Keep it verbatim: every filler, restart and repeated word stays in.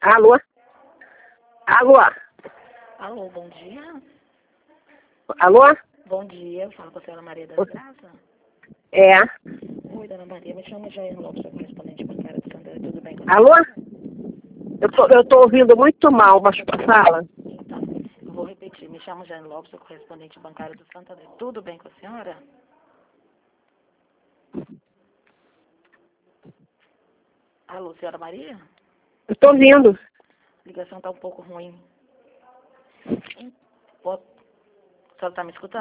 Alô? Alô? Alô, bom dia. Alô? Bom dia, eu falo com a senhora Maria das Ô- Graças. É. Oi, dona Maria, me chamo Jair Lopes, sou correspondente bancária do Santander, tudo bem com a Alô? senhora? Eu tô, eu tô ouvindo muito mal, mas fala. Então, eu vou repetir, me chamo Jair Lopes, sou correspondente bancária do Santander, tudo bem com a senhora? Alô, senhora Maria? Eu tô ouvindo. A ligação tá um pouco ruim. Pode- A senhora tá me escutando?